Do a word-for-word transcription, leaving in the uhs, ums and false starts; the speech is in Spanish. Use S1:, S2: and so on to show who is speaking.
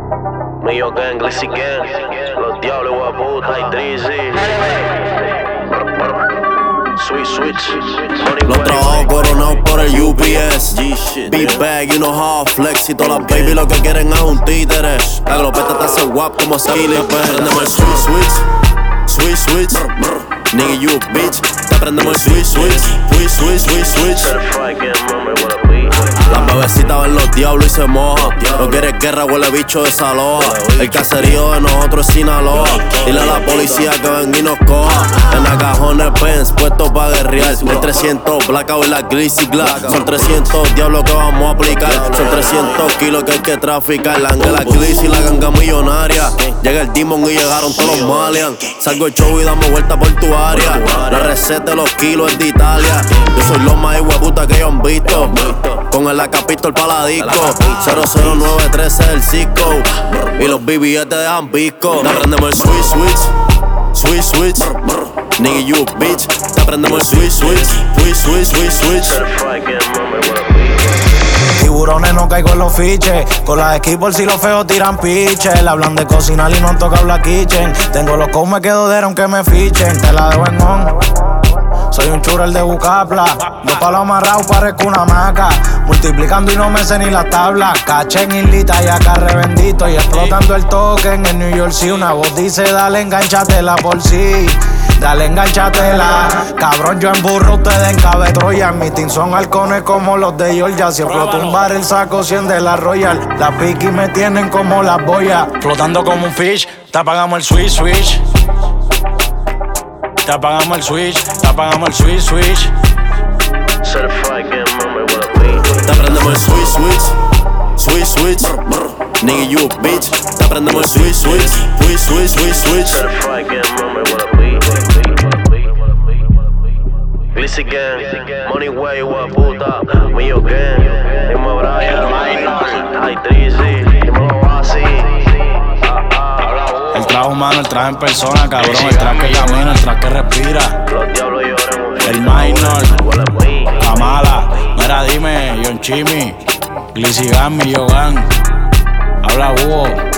S1: Mío gang, Glizzy gang, los diablos guaputa y Drizzy. Sweet switch,
S2: los trabajos coronados por el U P S. Big bag, you know how I flex. Y todas las baby lo que quieren es un títere. La glopeta te hace guap como Skilly. Prendemos el sweet switch, sweet switch. Nigga, you a bitch. Te prendemos el sweet switch, sweet switch, sweet switch. Las bebecitas ven los diablos y se mojan. No quieres guerra, huele bicho de Saloa. El caserío de nosotros es Sinaloa. Dile a la policía que venga y nos coja. En la cajones Benz, puesto pa' guerrear. El trescientos, blackout y la Glizzy Glass. Son trescientos diablos que vamos a aplicar. Son trescientos kilos que hay que traficar. La Angela Glizzy, la ganga millonaria. Llega el Demon y llegaron todos los Malian. Salgo el show y damos vuelta por tu área. La receta de los kilos es de Italia. Yo soy los más hueputa que ellos han visto. Con el Acapistol pa' la disco. Cero cero nueve trece el Cisco. Y los B B S te dejan pisco. Te aprendemos el sweet switch, sweet switch. Nigga, you a bitch. Te aprendemos el sweet switch, sweet switch, sweet switch.
S3: Tiburones no caigo en los fiches. Con las equipos si los feos tiran piches. Le hablan de cocinar y no han tocado la kitchen. Tengo los cows, me quedo de aunque me fichen. Te la dejo en on. Soy un churel de Bucapla. Dos palos amarrados parezco una maca. Multiplicando y no me sé ni las tablas. Caché en islita y acá revendito. Y explotando el token en New York City. Una voz dice dale enganchatela por sí. Dale enganchatela. Cabrón yo en burro, ustedes en cabetroya. En mi team son halcones como los de Georgia. Si exploto un bar el saco cien de la Royal. Las piqui me tienen como las boyas. Flotando como un fish. Te apagamos el switch switch. Te apagamos el switch, te apagamos el switch, switch.
S2: Te aprendemos el sweet switch, sweet switch. Nigga, you a bitch. Te aprendemos el sweet switch, sweet switch, sweet switch.
S1: Glizzy gang, Money Way, guaputa. Mío gang, dime Brian, ay Drizzy, dime Oasis.
S3: El traje humano, el traje en persona, cabrón. El traje que camina, el traje que respira. El minor, Kamala. Mira, dime, Yon Chimi, Glizzy Gang, Millo Gang. Habla Hugo.